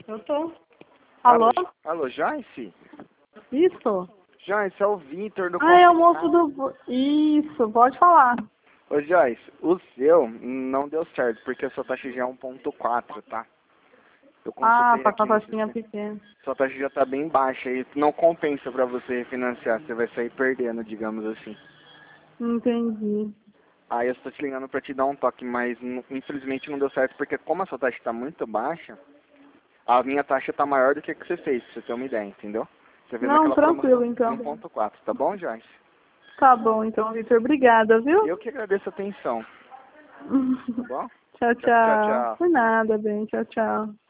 Eu tô. Alô? Alô, Joyce? Isso? Joyce, é o Vitor do Ah, é o moço do... Isso, pode falar. Ô, Joyce, o seu não deu certo, porque a sua taxa já é 1,4, tá? Eu Ah, consultei tá com aqui a no taxinha sistema. pequena. Sua taxa já tá bem baixa e não compensa pra você refinanciar, você vai sair perdendo, digamos assim. Entendi. Aí eu estou te ligando pra te dar um toque, mas infelizmente não deu certo, porque como a sua taxa tá muito baixa, a minha taxa tá maior do que a que você fez, pra você ter uma ideia, entendeu? Você fez Não, naquela tranquilo, promoção de então. 1,4, tá bom, Joyce? Tá bom, então, Vitor. Obrigada, viu? Eu que agradeço a atenção, tá bom? Tchau, Tchau, tchau. tchau. Por nada, bem. Tchau, tchau.